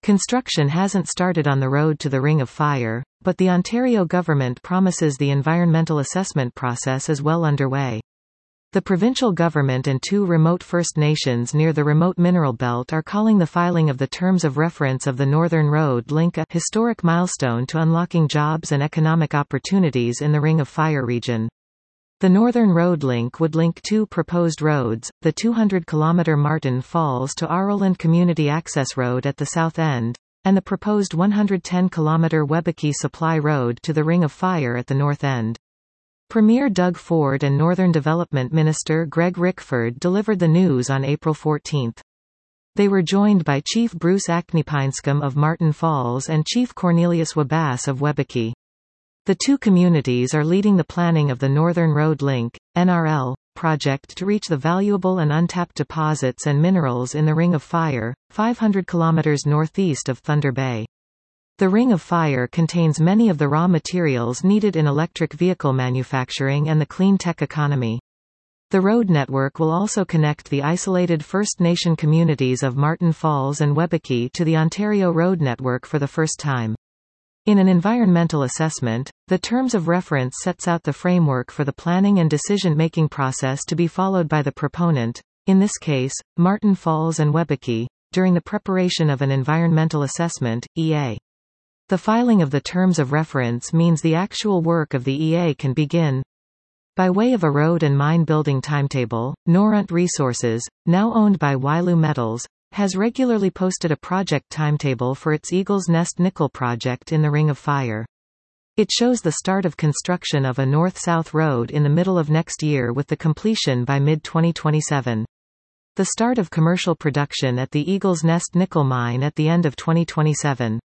Construction hasn't started on the road to the Ring of Fire, but the Ontario government promises the environmental assessment process is well underway. The provincial government and 2 remote First Nations near the remote mineral belt are calling the filing of the terms of reference of the Northern Road Link a historic milestone to unlocking jobs and economic opportunities in the Ring of Fire region. The Northern Road Link would link 2 proposed roads, the 200-kilometre Martin Falls to Arrowland Community Access Road at the south end, and the proposed 110-kilometre Webequie Supply Road to the Ring of Fire at the north end. Premier Doug Ford and Northern Development Minister Greg Rickford delivered the news on April 14. They were joined by Chief Bruce Aknipeinscombe of Martin Falls and Chief Cornelius Wabass of Webequie. The 2 communities are leading the planning of the Northern Road Link, NRL, project to reach the valuable and untapped deposits and minerals in the Ring of Fire, 500 kilometers northeast of Thunder Bay. The Ring of Fire contains many of the raw materials needed in electric vehicle manufacturing and the clean tech economy. The road network will also connect the isolated First Nation communities of Martin Falls and Webequie to the Ontario Road Network for the first time. In an environmental assessment, the terms of reference sets out the framework for the planning and decision-making process to be followed by the proponent, in this case, Martin Falls and Webequie, during the preparation of an environmental assessment, EA. The filing of the terms of reference means the actual work of the EA can begin. By way of a road and mine building timetable, Norunt Resources, now owned by Wyloo Metals, has regularly posted a project timetable for its Eagle's Nest nickel project in the Ring of Fire. It shows the start of construction of a north-south road in the middle of next year with the completion by mid-2027. The start of commercial production at the Eagle's Nest nickel mine at the end of 2027.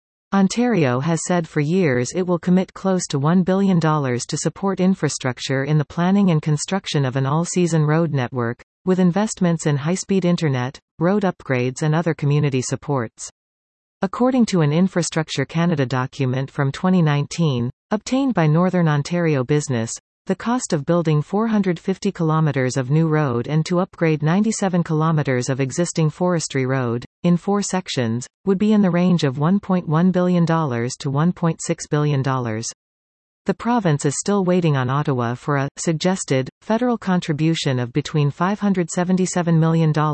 Ontario has said for years it will commit close to $1 billion to support infrastructure in the planning and construction of an all-season road network, with investments in high-speed internet, road upgrades and other community supports. According to an Infrastructure Canada document from 2019, obtained by Northern Ontario Business, the cost of building 450 kilometres of new road and to upgrade 97 kilometres of existing forestry road, in 4 sections, would be in the range of $1.1 billion to $1.6 billion. The province is still waiting on Ottawa for a suggested federal contribution of between $577 million to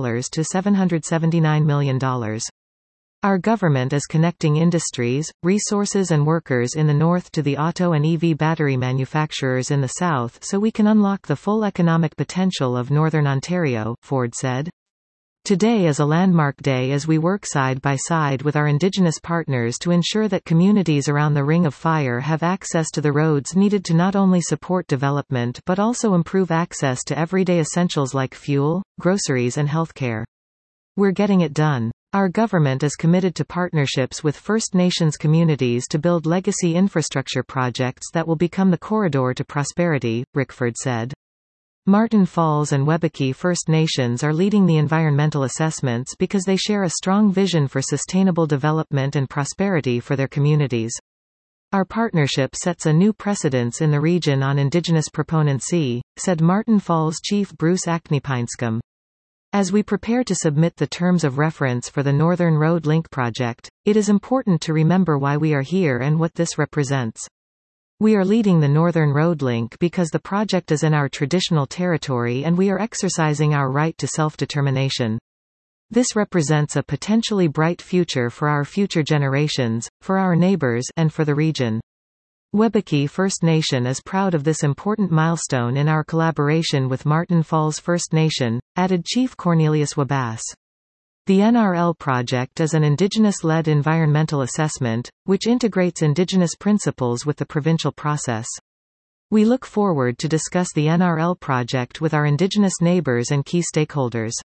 $779 million. Our government is connecting industries, resources and workers in the north to the auto and EV battery manufacturers in the south so we can unlock the full economic potential of Northern Ontario, Ford said. Today is a landmark day as we work side by side with our Indigenous partners to ensure that communities around the Ring of Fire have access to the roads needed to not only support development but also improve access to everyday essentials like fuel, groceries and healthcare. We're getting it done. Our government is committed to partnerships with First Nations communities to build legacy infrastructure projects that will become the corridor to prosperity, Rickford said. Martin Falls and Webequie First Nations are leading the environmental assessments because they share a strong vision for sustainable development and prosperity for their communities. Our partnership sets a new precedence in the region on Indigenous proponency, said Martin Falls Chief Bruce Aknipeinscombe. As we prepare to submit the terms of reference for the Northern Road Link project, it is important to remember why we are here and what this represents. We are leading the Northern Road Link because the project is in our traditional territory and we are exercising our right to self-determination. This represents a potentially bright future for our future generations, for our neighbors, and for the region. Webequie First Nation is proud of this important milestone in our collaboration with Martin Falls First Nation, added Chief Cornelius Wabass. The NRL project is an Indigenous-led environmental assessment, which integrates Indigenous principles with the provincial process. We look forward to discuss the NRL project with our Indigenous neighbours and key stakeholders.